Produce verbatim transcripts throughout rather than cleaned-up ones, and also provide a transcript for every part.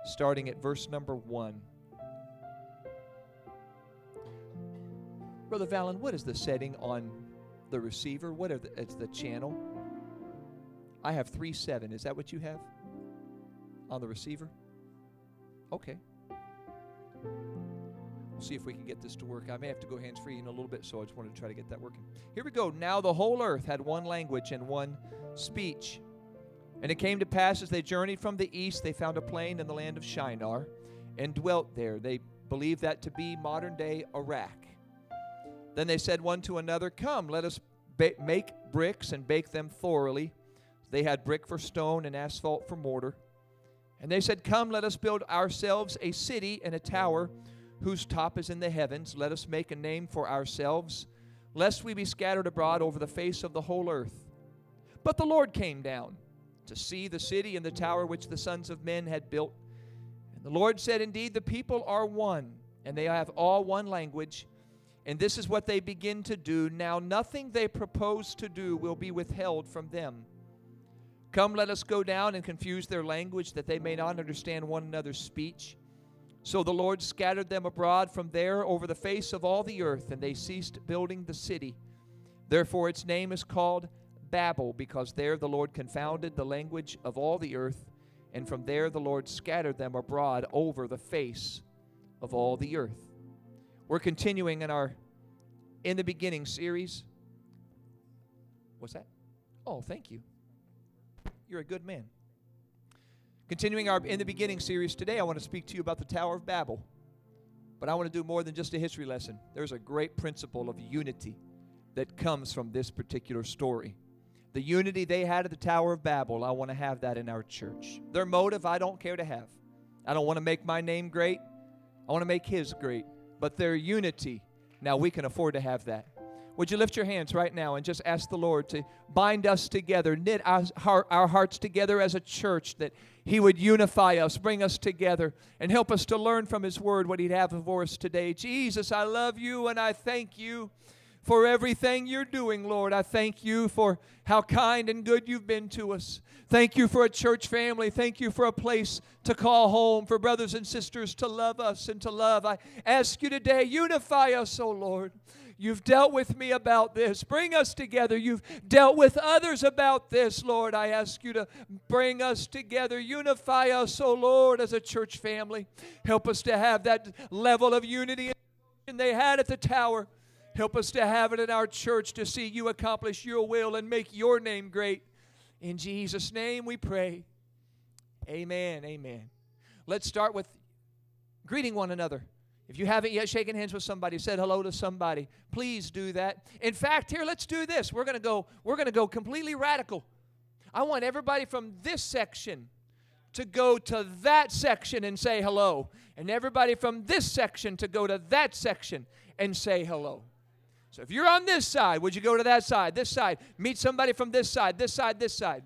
starting at verse number one. Brother Valen, what is the setting on the receiver? What are the, it's the channel? I have three seven. Is that what you have on the receiver? Okay. We'll see if we can get this to work. I may have to go hands-free in a little bit, so I just wanted to try to get that working. Here we go. Now the whole earth had one language and one speech. And it came to pass as they journeyed from the east, they found a plain in the land of Shinar and dwelt there. They believed that to be modern-day Iraq. Then they said one to another, "Come, let us ba- make bricks and bake them thoroughly." They had brick for stone and asphalt for mortar. And they said, "Come, let us build ourselves a city and a tower whose top is in the heavens. Let us make a name for ourselves, lest we be scattered abroad over the face of the whole earth." But the Lord came down to see the city and the tower which the sons of men had built. And the Lord said, "Indeed, the people are one, and they have all one language. And this is what they begin to do. Now nothing they propose to do will be withheld from them. Come, let us go down and confuse their language, that they may not understand one another's speech." So the Lord scattered them abroad from there over the face of all the earth, and they ceased building the city. Therefore its name is called Babel, because there the Lord confounded the language of all the earth, and from there the Lord scattered them abroad over the face of all the earth. We're continuing in our In the Beginning series. What's that? Oh, thank you. You're a good man. Continuing our In the Beginning series today, I want to speak to you about the Tower of Babel. But I want to do more than just a history lesson. There's a great principle of unity that comes from this particular story. The unity they had at the Tower of Babel, I want to have that in our church. Their motive, I don't care to have. I don't want to make my name great. I want to make His great. But their unity, now we can afford to have that. Would you lift your hands right now and just ask the Lord to bind us together, knit our, our hearts together as a church, that He would unify us, bring us together, and help us to learn from His Word what He'd have for us today. Jesus, I love You and I thank You for everything You're doing, Lord. I thank You for how kind and good You've been to us. Thank You for a church family. Thank You for a place to call home, for brothers and sisters to love us and to love. I ask You today, unify us, oh Lord. You've dealt with me about this. Bring us together. You've dealt with others about this, Lord. I ask You to bring us together. Unify us, oh Lord, as a church family. Help us to have that level of unity they had at the tower. Help us to have it in our church, to see You accomplish Your will and make Your name great. In Jesus' name we pray. Amen, amen. Let's start with greeting one another. If you haven't yet shaken hands with somebody, said hello to somebody, please do that. In fact, here, let's do this. We're going to go, we're going to go completely radical. I want everybody from this section to go to that section and say hello. And everybody from this section to go to that section and say hello. So if you're on this side, would you go to that side, this side? Meet somebody from this side, this side, this side.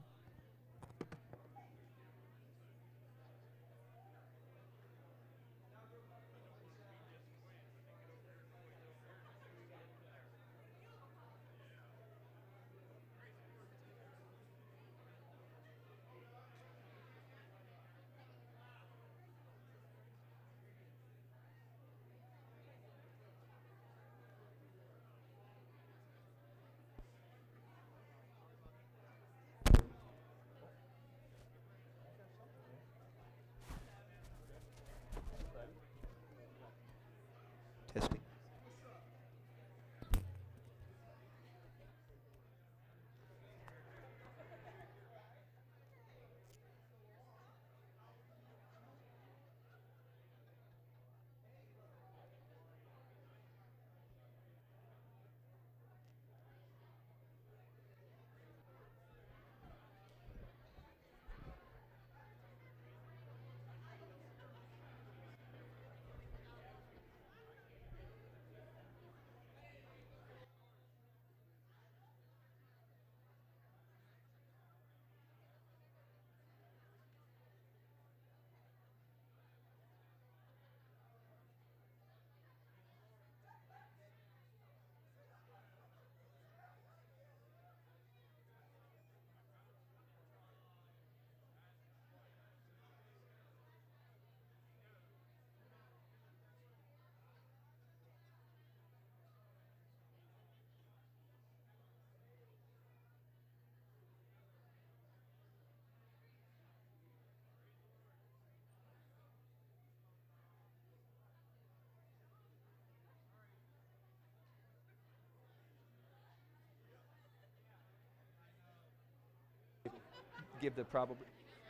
give the probably.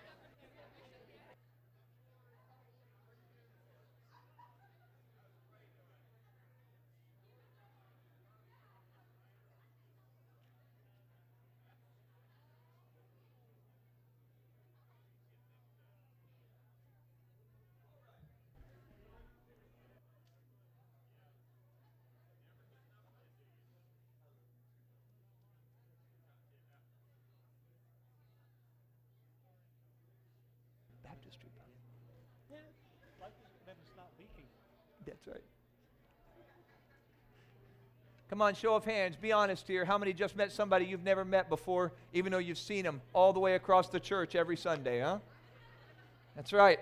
Baptistry. Yeah, like that it's not leaking. That's right. Come on, show of hands. Be honest here. How many just met somebody you've never met before, even though you've seen them all the way across the church every Sunday, huh? That's right.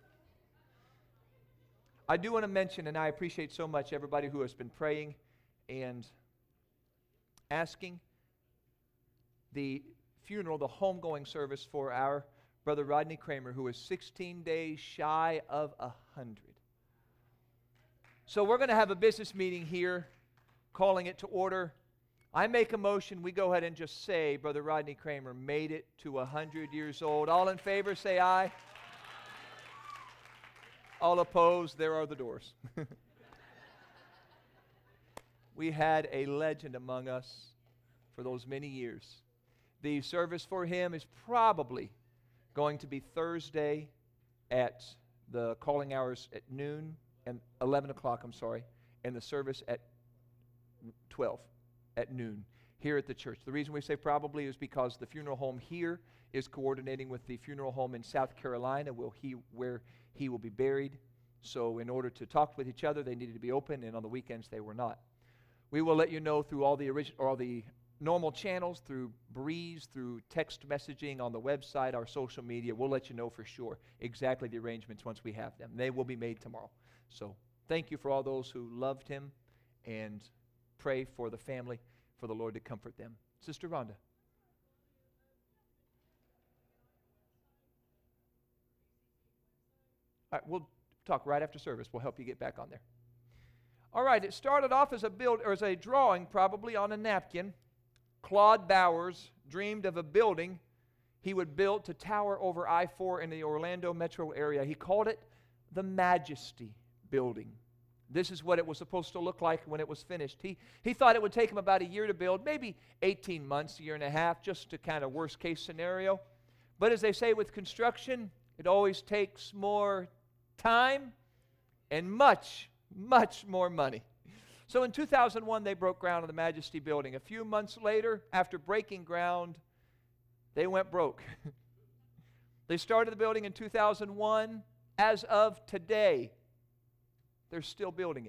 I do want to mention, and I appreciate so much everybody who has been praying and asking. The funeral, the homegoing service for our brother Rodney Kramer, who is sixteen days shy of a hundred. So we're going to have a business meeting here, calling it to order. I make a motion, we go ahead and just say, Brother Rodney Kramer made it to a hundred years old. All in favor, say aye. All opposed, there are the doors. We had a legend among us for those many years. The service for him is probably going to be Thursday at the calling hours at noon and eleven o'clock, I'm sorry, and the service at twelve at noon here at the church. The reason we say probably is because the funeral home here is coordinating with the funeral home in South Carolina will he, where he will be buried. So in order to talk with each other, they needed to be open, and on the weekends they were not. We will let you know through all the original or all the normal channels, through Breeze, through text messaging on the website, our social media. We'll let you know for sure exactly the arrangements once we have them. They will be made tomorrow. So thank you for all those who loved him, and pray for the family, for the Lord to comfort them. Sister Rhonda. All right, we'll talk right after service. We'll help you get back on there. All right, it started off as a build or as a drawing, probably on a napkin. Claude Bowers dreamed of a building he would build to tower over I four in the Orlando metro area. He called it the Majesty Building. This is what it was supposed to look like when it was finished. He, he thought it would take him about a year to build, maybe eighteen months, a year and a half, just to kind of worst case scenario. But as they say with construction, it always takes more time and much, much more money. So in two thousand one, they broke ground on the Majesty Building. A few months later, after breaking ground, they went broke. They started the building in two thousand one. As of today, they're still building it,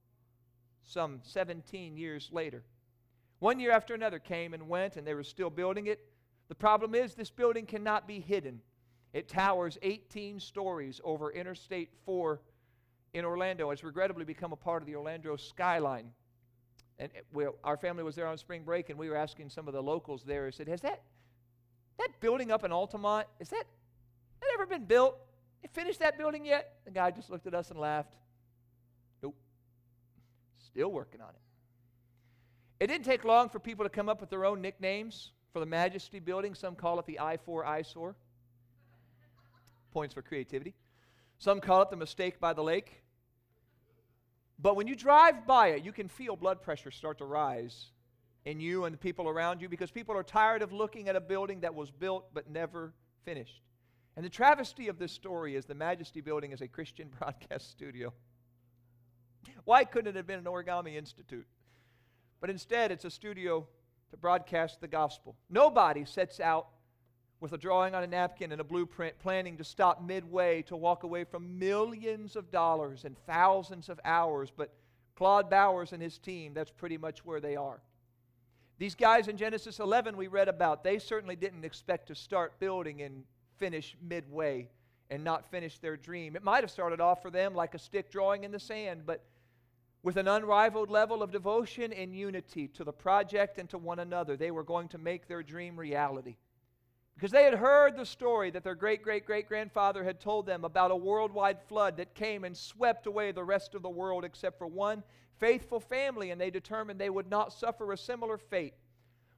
some seventeen years later. One year after another came and went, and they were still building it. The problem is this building cannot be hidden. It towers eighteen stories over Interstate four in Orlando. It's regrettably become a part of the Orlando skyline. And it, we, our family was there on spring break, and we were asking some of the locals there. I said, has that, that building up in Altamont, is that, that ever been built? They finished that building yet? The guy just looked at us and laughed. Nope. Still working on it. It didn't take long for people to come up with their own nicknames for the Majesty Building. Some call it the I four eyesore. Points for creativity. Some call it the Mistake by the Lake. But when you drive by it, you can feel blood pressure start to rise in you and the people around you, because people are tired of looking at a building that was built but never finished. And the travesty of this story is the Majesty Building is a Christian broadcast studio. Why couldn't it have been an Origami Institute? But instead, it's a studio to broadcast the gospel. Nobody sets out with a drawing on a napkin and a blueprint planning to stop midway to walk away from millions of dollars and thousands of hours. But Claude Bowers and his team, that's pretty much where they are. These guys in Genesis eleven we read about, they certainly didn't expect to start building and finish midway and not finish their dream. It might have started off for them like a stick drawing in the sand, but with an unrivaled level of devotion and unity to the project and to one another, they were going to make their dream reality. Because they had heard the story that their great-great-great-grandfather had told them about a worldwide flood that came and swept away the rest of the world except for one faithful family, and they determined they would not suffer a similar fate.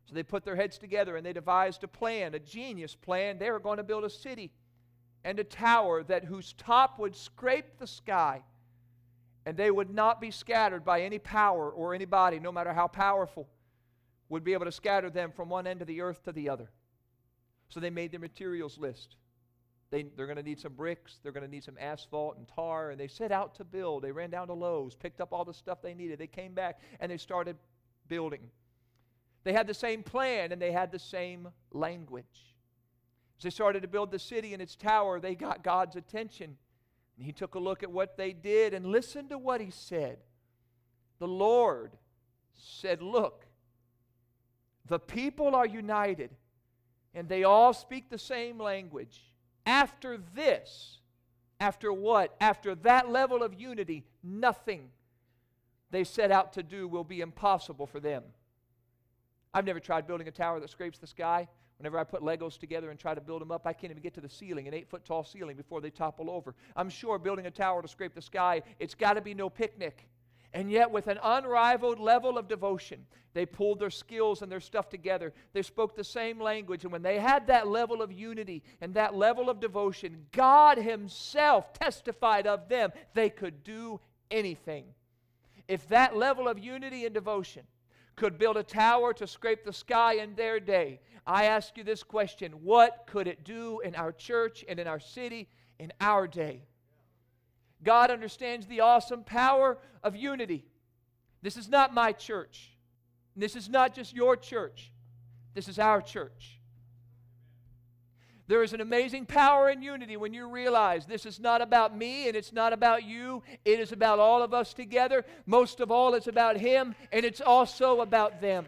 So they put their heads together and they devised a plan, a genius plan. They were going to build a city and a tower that whose top would scrape the sky, and they would not be scattered by any power or anybody, no matter how powerful, would be able to scatter them from one end of the earth to the other. So they made their materials list. They, they're going to need some bricks, they're going to need some asphalt and tar, and they set out to build. They ran down to Lowe's, picked up all the stuff they needed. They came back and they started building. They had the same plan and they had the same language. As they started to build the city and its tower, they got God's attention. And He took a look at what they did and listened to what He said. The Lord said, look, the people are united and they all speak the same language. After this, after what? After that level of unity, nothing they set out to do will be impossible for them. I've never tried building a tower that scrapes the sky. Whenever I put Legos together and try to build them up, I can't even get to the ceiling, an eight-foot-tall ceiling, before they topple over. I'm sure building a tower to scrape the sky, it's got to be no picnic. And yet, with an unrivaled level of devotion, they pulled their skills and their stuff together. They spoke the same language. And when they had that level of unity and that level of devotion, God Himself testified of them. They could do anything. If that level of unity and devotion could build a tower to scrape the sky in their day, I ask you this question: what could it do in our church and in our city in our day? God understands the awesome power of unity. This is not my church. This is not just your church. This is our church. There is an amazing power in unity when you realize this is not about me and it's not about you. It is about all of us together. Most of all, it's about Him, and it's also about them.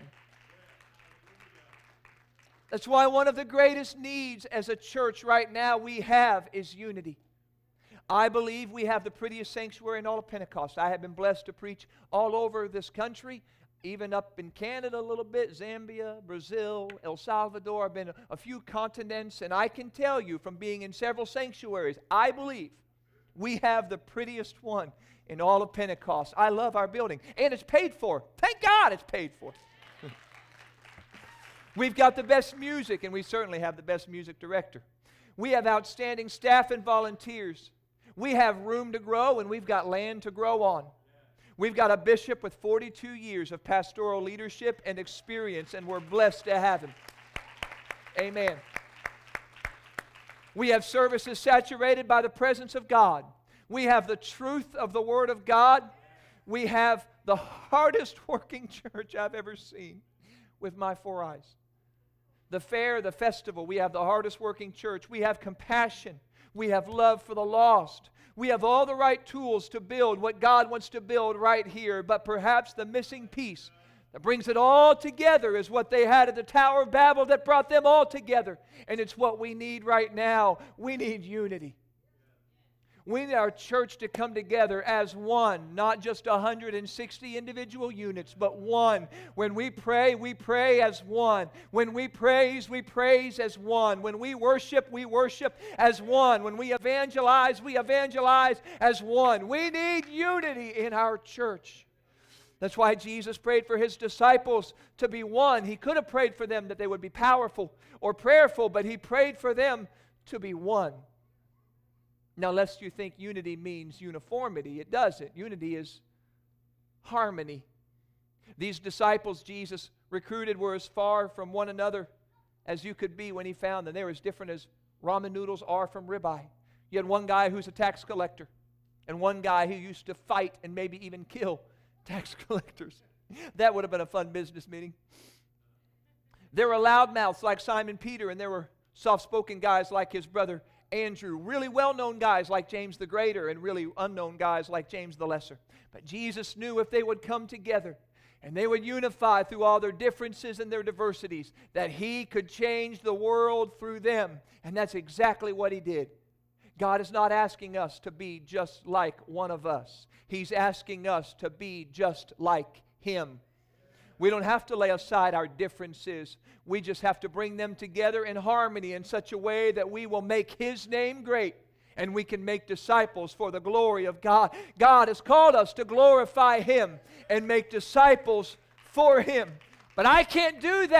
That's why one of the greatest needs as a church right now we have is unity. I believe we have the prettiest sanctuary in all of Pentecost. I have been blessed to preach all over this country, even up in Canada a little bit, Zambia, Brazil, El Salvador. I've been a, a few continents, and I can tell you from being in several sanctuaries, I believe we have the prettiest one in all of Pentecost. I love our building, and it's paid for. Thank God it's paid for. We've got the best music, and we certainly have the best music director. We have outstanding staff and volunteers. We have room to grow, and we've got land to grow on. We've got a bishop with forty-two years of pastoral leadership and experience, and we're blessed to have him. Amen. We have services saturated by the presence of God. We have the truth of the Word of God. We have the hardest working church I've ever seen with my four eyes. The fair, the festival, we have the hardest working church. We have compassion. We have love for the lost. We have all the right tools to build what God wants to build right here. But perhaps the missing piece that brings it all together is what they had at the Tower of Babel that brought them all together. And it's what we need right now. We need unity. We need our church to come together as one, not just one hundred sixty individual units, but one. When we pray, we pray as one. When we praise, we praise as one. When we worship, we worship as one. When we evangelize, we evangelize as one. We need unity in our church. That's why Jesus prayed for His disciples to be one. He could have prayed for them that they would be powerful or prayerful, but He prayed for them to be one. Now, lest you think unity means uniformity, it doesn't. Unity is harmony. These disciples Jesus recruited were as far from one another as you could be when He found them. They were as different as ramen noodles are from ribeye. You had one guy who's a tax collector and one guy who used to fight and maybe even kill tax collectors. That would have been a fun business meeting. There were loudmouths like Simon Peter, and there were soft-spoken guys like his brother Andrew, really well-known guys like James the Greater, and really unknown guys like James the Lesser. But Jesus knew if they would come together and they would unify through all their differences and their diversities, that He could change the world through them. And that's exactly what He did. God is not asking us to be just like one of us. He's asking us to be just like Him. We don't have to lay aside our differences. We just have to bring them together in harmony in such a way that we will make His name great and we can make disciples for the glory of God. God has called us to glorify Him and make disciples for Him. But I can't do that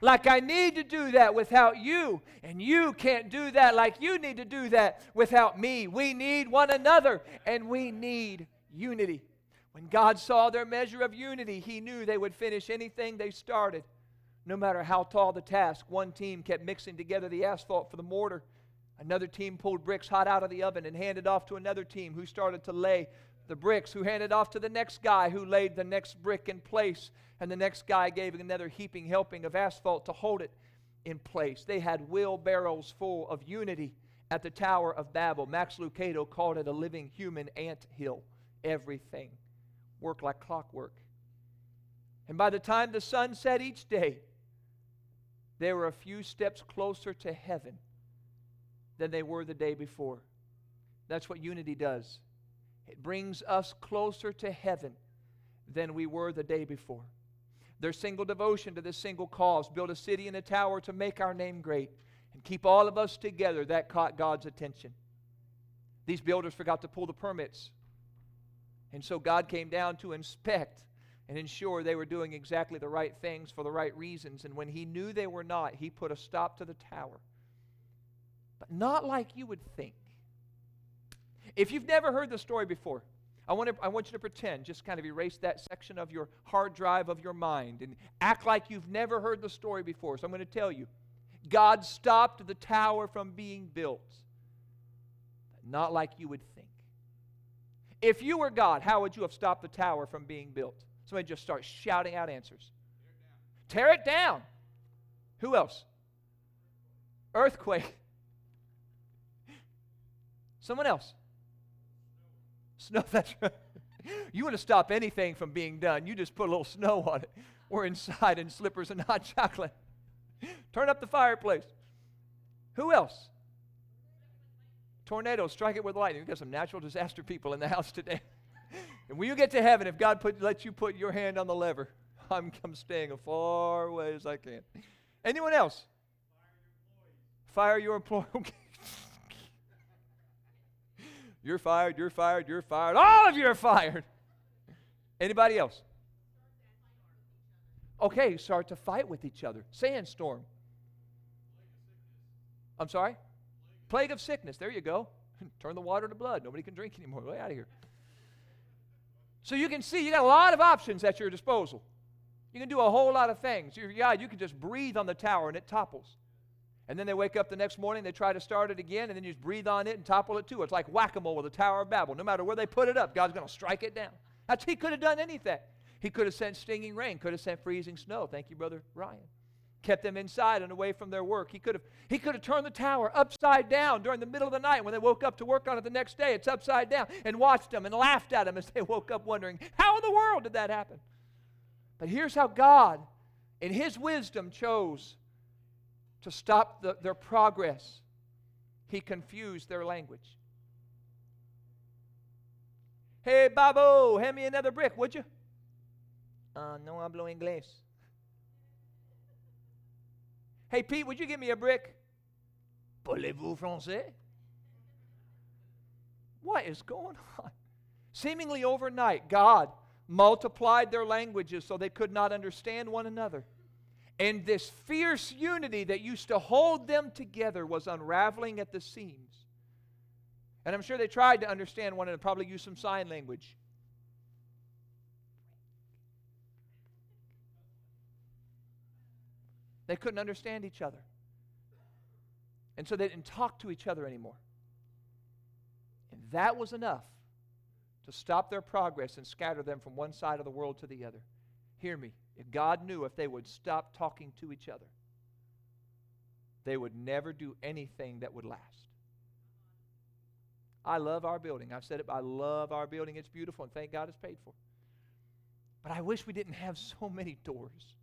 like I need to do that without you. And you can't do that like you need to do that without me. We need one another, and we need unity. When God saw their measure of unity, He knew they would finish anything they started, no matter how tall the task. One team kept mixing together the asphalt for the mortar. Another team pulled bricks hot out of the oven and handed off to another team who started to lay the bricks, who handed off to the next guy who laid the next brick in place, and the next guy gave another heaping helping of asphalt to hold it in place. They had wheelbarrows full of unity at the Tower of Babel. Max Lucado called it a living human ant hill. Everything worked like clockwork. And by the time the sun set each day, they were a few steps closer to heaven than they were the day before. That's what unity does. It brings us closer to heaven than we were the day before. Their single devotion to this single cause, build a city and a tower to make our name great and keep all of us together, that caught God's attention. These builders forgot to pull the permits. And so God came down to inspect and ensure they were doing exactly the right things for the right reasons. And when He knew they were not, He put a stop to the tower. But not like you would think. If you've never heard the story before, I want, to, I want you to pretend, just kind of erase that section of your hard drive of your mind and act like you've never heard the story before. So I'm going to tell you, God stopped the tower from being built, but not like you would think. If you were God, how would you have stopped the tower from being built? Somebody just start shouting out answers. Tear it down. Tear it down. Who else? Earthquake. Someone else. Snow, that's right. You want to stop anything from being done, you just put a little snow on it. We're inside in slippers and hot chocolate. Turn up the fireplace. Who else? Tornado, strike it with lightning. We've got some natural disaster people in the house today. And when you get to heaven, if God put, lets you put your hand on the lever, I'm, I'm staying as far away as I can. Anyone else? Fire your employees. Fire your employees. You're fired, you're fired, you're fired. All of you are fired. Anybody else? Okay, start to fight with each other. Sandstorm. I'm sorry? Plague of sickness. There you go. Turn the water to blood. Nobody can drink anymore. Way out of here. So you can see you got a lot of options at your disposal. You can do a whole lot of things. You're God, you can just breathe on the tower and it topples. And then they wake up the next morning, they try to start it again, and then you just breathe on it and topple it too. It's like whack-a-mole with the Tower of Babel. No matter where they put it up, God's going to strike it down. That's, he could have done anything. He could have sent stinging rain, could have sent freezing snow. Thank you, Brother Ryan. Kept them inside and away from their work. He could have, he could have turned the tower upside down during the middle of the night when they woke up to work on it the next day. It's upside down, and watched them and laughed at them as they woke up wondering, how in the world did that happen? But here's how God, in His wisdom, chose to stop the, their progress. He confused their language. Hey, Babo, hand me another brick, would you? Uh, no hablo inglés. Hey, Pete, would you give me a brick? Parlez-vous français? What is going on? Seemingly overnight, God multiplied their languages so they could not understand one another. And this fierce unity that used to hold them together was unraveling at the seams. And I'm sure they tried to understand one another, probably used some sign language. They couldn't understand each other. And so they didn't talk to each other anymore. And that was enough to stop their progress and scatter them from one side of the world to the other. Hear me. If God knew if they would stop talking to each other, they would never do anything that would last. I love our building. I've said it, I love our building. It's beautiful, and thank God it's paid for. But I wish we didn't have so many doors.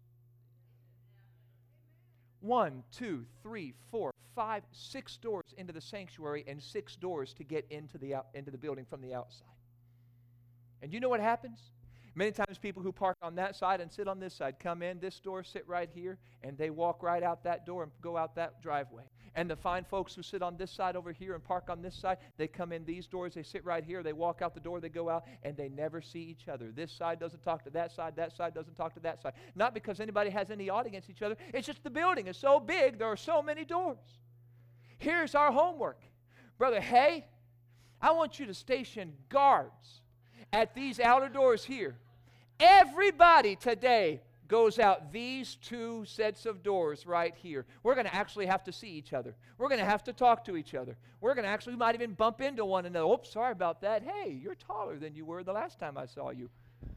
One, two, three, four, five, six doors into the sanctuary and six doors to get into the out, into the building from the outside. And you know what happens? Many times people who park on that side and sit on this side come in this door, sit right here, and they walk right out that door and go out that driveway. And the fine folks who sit on this side over here and park on this side, they come in these doors, they sit right here, they walk out the door, they go out, and they never see each other. This side doesn't talk to that side, that side doesn't talk to that side. Not because anybody has any ought against each other. It's just the building is so big, there are so many doors. Here's our homework. Brother Hay, I want you to station guards at these outer doors here. Everybody today goes out these two sets of doors right here. We're going to actually have to see each other. We're going to have to talk to each other. We're going to actually, we might even bump into one another. Oops, sorry about that. Hey, you're taller than you were the last time I saw you.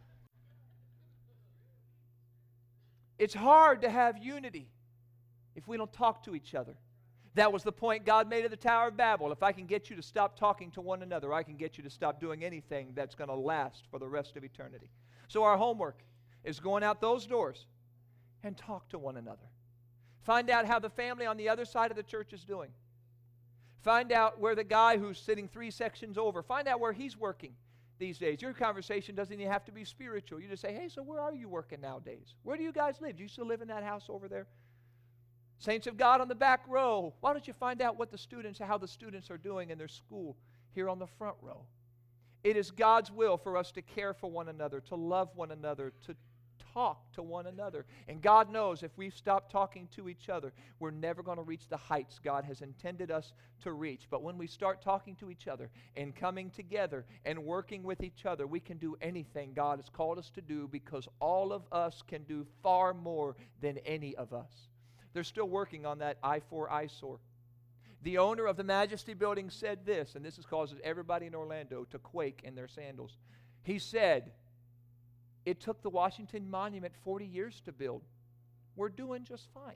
It's hard to have unity if we don't talk to each other. That was the point God made at the Tower of Babel. If I can get you to stop talking to one another, I can get you to stop doing anything that's going to last for the rest of eternity. So our homework is going out those doors and talk to one another. Find out how the family on the other side of the church is doing. Find out where the guy who's sitting three sections over, find out where he's working these days. Your conversation doesn't even have to be spiritual. You just say, hey, so where are you working nowadays? Where do you guys live? Do you still live in that house over there? Saints of God on the back row, why don't you find out what the students, how the students are doing in their school here on the front row? It is God's will for us to care for one another, to love one another, to talk to one another. And God knows if we stop talking to each other, we're never going to reach the heights God has intended us to reach. But when we start talking to each other and coming together and working with each other, we can do anything God has called us to do, because all of us can do far more than any of us. They're still working on that I four eyesore. The owner of the Majesty Building said this, and this has caused everybody in Orlando to quake in their sandals. He said, it took the Washington Monument forty years to build. We're doing just fine.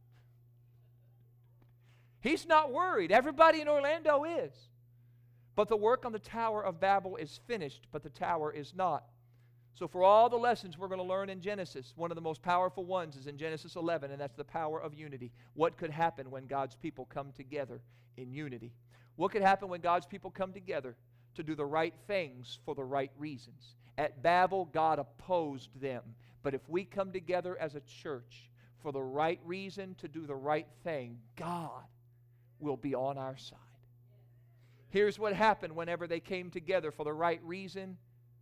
He's not worried. Everybody in Orlando is. But the work on the Tower of Babel is finished, but the tower is not. So for all the lessons we're going to learn in Genesis, one of the most powerful ones is in Genesis eleven, and that's the power of unity. What could happen when God's people come together in unity? What could happen when God's people come together to do the right things for the right reasons? At Babel, God opposed them. But if we come together as a church for the right reason to do the right thing, God will be on our side. Here's what happened whenever they came together for the right reason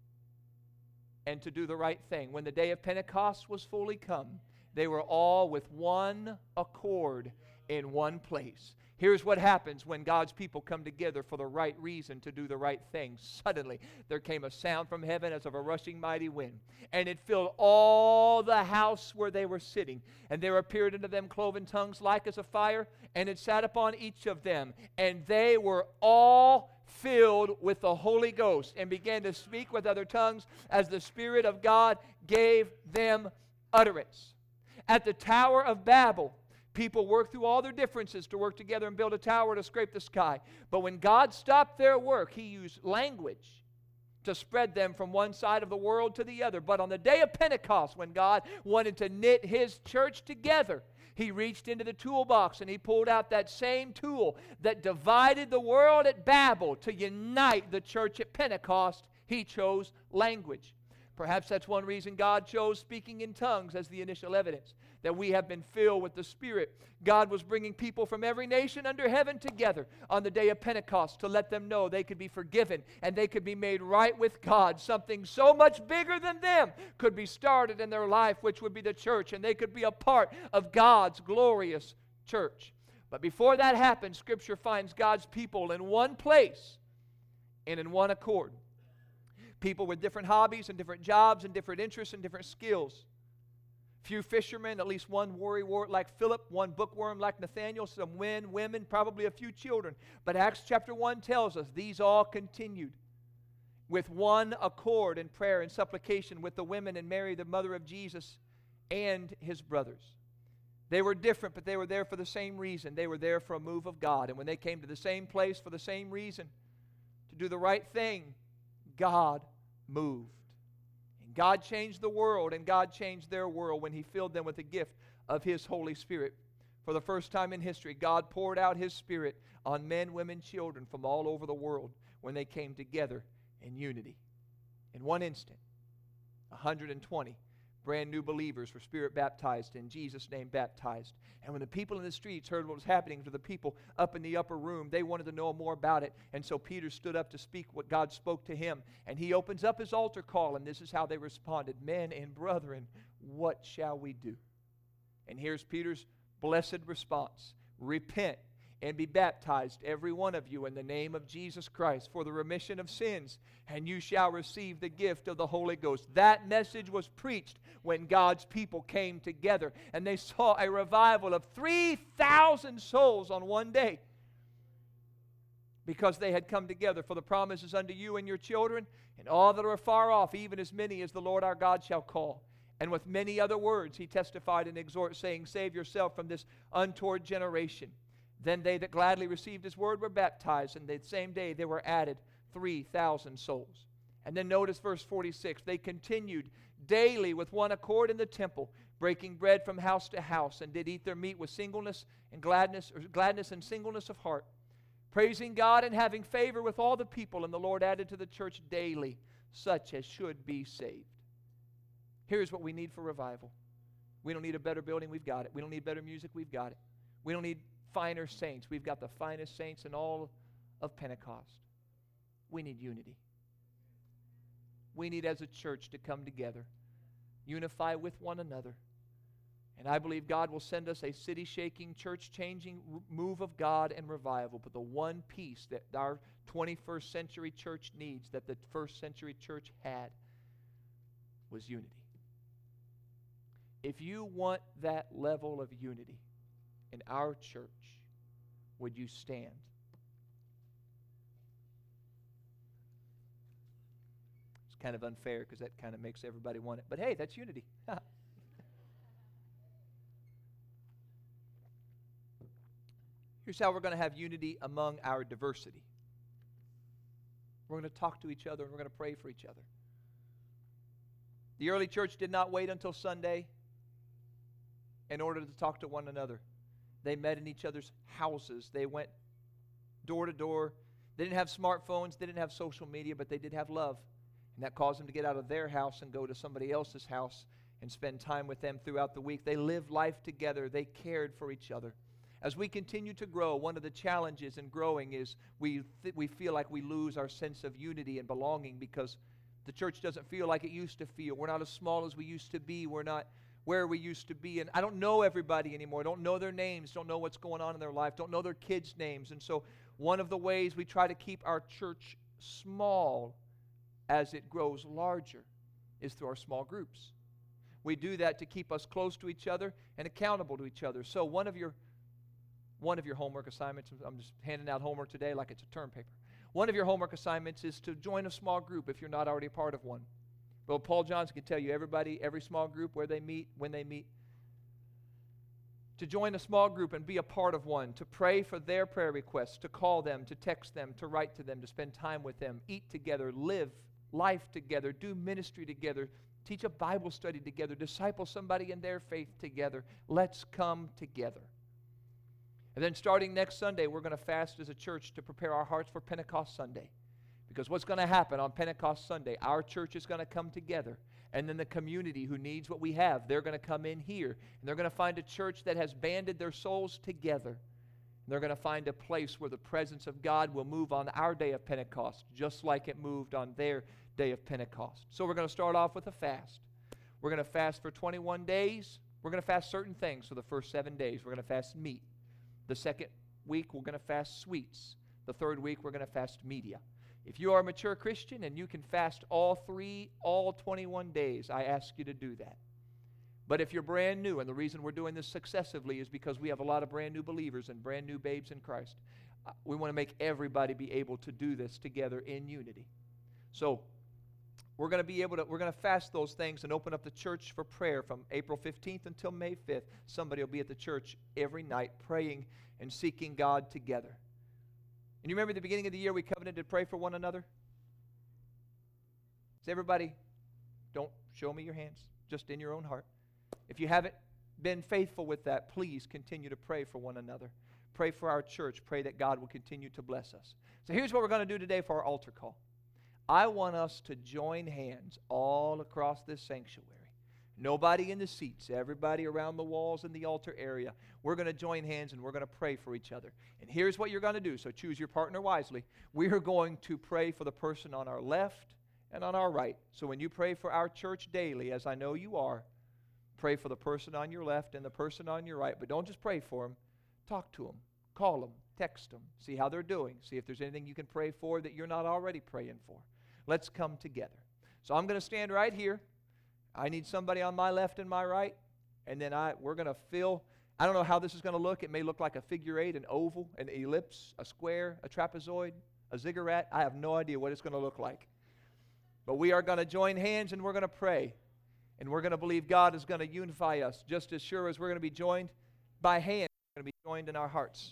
and to do the right thing. When the day of Pentecost was fully come, they were all with one accord in one place. Here's what happens when God's people come together for the right reason to do the right thing. Suddenly, there came a sound from heaven as of a rushing mighty wind, and it filled all the house where they were sitting. And there appeared unto them cloven tongues like as a fire, and it sat upon each of them. And they were all filled with the Holy Ghost, and began to speak with other tongues as the Spirit of God gave them utterance. At the Tower of Babel, people worked through all their differences to work together and build a tower to scrape the sky. But when God stopped their work, He used language to spread them from one side of the world to the other. But on the day of Pentecost, when God wanted to knit His church together, He reached into the toolbox and He pulled out that same tool that divided the world at Babel to unite the church at Pentecost. He chose language. Perhaps that's one reason God chose speaking in tongues as the initial evidence, that we have been filled with the Spirit. God was bringing people from every nation under heaven together on the day of Pentecost to let them know they could be forgiven and they could be made right with God. Something so much bigger than them could be started in their life, which would be the church, and they could be a part of God's glorious church. But before that happened, Scripture finds God's people in one place and in one accord. People with different hobbies and different jobs and different interests and different skills. Few fishermen, at least one worrywart like Philip, one bookworm like Nathaniel, some men, women, probably a few children. But Acts chapter one tells us these all continued with one accord in prayer and supplication with the women and Mary, the mother of Jesus, and His brothers. They were different, but they were there for the same reason. They were there for a move of God. And when they came to the same place for the same reason, to do the right thing, God moved. And God changed the world, and God changed their world when He filled them with the gift of His Holy Spirit. For the first time in history, God poured out His Spirit on men, women, children from all over the world when they came together in unity. In one instant, one hundred twenty brand new believers were Spirit baptized, in Jesus' name baptized. And when the people in the streets heard what was happening to the people up in the upper room, they wanted to know more about it. And so Peter stood up to speak what God spoke to him. And he opens up his altar call, and this is how they responded. Men and brethren, what shall we do? And here's Peter's blessed response. Repent and be baptized, every one of you, in the name of Jesus Christ for the remission of sins, and you shall receive the gift of the Holy Ghost. That message was preached when God's people came together, and they saw a revival of three thousand souls on one day because they had come together. For the promise is unto you and your children, and all that are afar off, even as many as the Lord our God shall call. And with many other words he testified and exhorted, saying, save yourself from this untoward generation. Then they that gladly received his word were baptized, and the same day there were added three thousand souls. And then notice verse forty-six. They continued daily with one accord in the temple, breaking bread from house to house, and did eat their meat with singleness and gladness, or gladness and singleness of heart, praising God and having favor with all the people. And the Lord added to the church daily such as should be saved. Here's what we need for revival. We don't need a better building, we've got it. We don't need better music, we've got it. We don't need finer saints. We've got the finest saints in all of Pentecost. We need unity. We need as a church to come together, unify with one another. And I believe God will send us a city-shaking, church-changing move of God and revival. But the one piece that our twenty-first century church needs, that the first century church had, was unity. If you want that level of unity in our church, would you stand? It's kind of unfair because that kind of makes everybody want it. But hey, that's unity. Here's how we're going to have unity among our diversity. We're going to talk to each other and we're going to pray for each other. The early church did not wait until Sunday in order to talk to one another. They met in each other's houses. They went door to door. They didn't have smartphones. They didn't have social media, but they did have love. And that caused them to get out of their house and go to somebody else's house and spend time with them throughout the week. They lived life together. They cared for each other. As we continue to grow, one of the challenges in growing is we, th- we feel like we lose our sense of unity and belonging because the church doesn't feel like it used to feel. We're not as small as we used to be. We're not where we used to be. And I don't know everybody anymore. Don't know their names. Don't know what's going on in their life. Don't know their kids' names. And so one of the ways we try to keep our church small as it grows larger is through our small groups. We do that to keep us close to each other and accountable to each other. So one of your one of your homework assignments, I'm just handing out homework today like it's a term paper. One of your homework assignments is to join a small group if you're not already part of one. Well, Paul Johnson can tell you everybody, every small group, where they meet, when they meet. To join a small group and be a part of one, to pray for their prayer requests, to call them, to text them, to write to them, to spend time with them, eat together, live life together, do ministry together, teach a Bible study together, disciple somebody in their faith together. Let's come together. And then starting next Sunday, we're going to fast as a church to prepare our hearts for Pentecost Sunday. Because what's going to happen on Pentecost Sunday, our church is going to come together. And then the community who needs what we have, they're going to come in here. And they're going to find a church that has banded their souls together. And they're going to find a place where the presence of God will move on our day of Pentecost, just like it moved on their day of Pentecost. So we're going to start off with a fast. We're going to fast for twenty-one days. We're going to fast certain things for the first seven days. We're going to fast meat. The second week, we're going to fast sweets. The third week, we're going to fast media. If you are a mature Christian and you can fast all three, all twenty-one days, I ask you to do that. But if you're brand new, and the reason we're doing this successively is because we have a lot of brand new believers and brand new babes in Christ. Uh, we want to make everybody be able to do this together in unity. So we're going to be able to, we're going to fast those things and open up the church for prayer from April fifteenth until May fifth. Somebody will be at the church every night praying and seeking God together. And you remember at the beginning of the year we covenanted to pray for one another? So everybody, don't show me your hands, just in your own heart. If you haven't been faithful with that, please continue to pray for one another. Pray for our church. Pray that God will continue to bless us. So here's what we're going to do today for our altar call. I want us to join hands all across this sanctuary. Nobody in the seats, everybody around the walls in the altar area. We're going to join hands and we're going to pray for each other. And here's what you're going to do, so choose your partner wisely. We are going to pray for the person on our left and on our right. So when you pray for our church daily, as I know you are, pray for the person on your left and the person on your right. But don't just pray for them. Talk to them. Call them. Text them. See how they're doing. See if there's anything you can pray for that you're not already praying for. Let's come together. So I'm going to stand right here. I need somebody on my left and my right. And then I we're going to fill. I don't know how this is going to look. It may look like a figure eight, an oval, an ellipse, a square, a trapezoid, a ziggurat. I have no idea what it's going to look like. But we are going to join hands and we're going to pray. And we're going to believe God is going to unify us just as sure as we're going to be joined by hand. We're going to be joined in our hearts.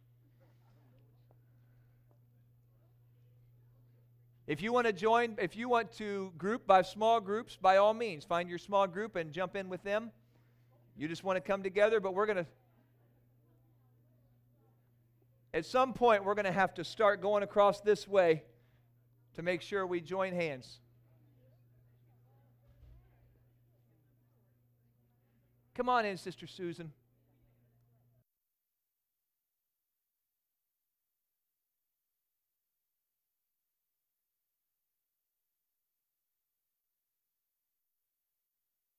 If you want to join, if you want to group by small groups, by all means, find your small group and jump in with them. You just want to come together, but we're going to, at some point, we're going to have to start going across this way to make sure we join hands. Come on in, Sister Susan.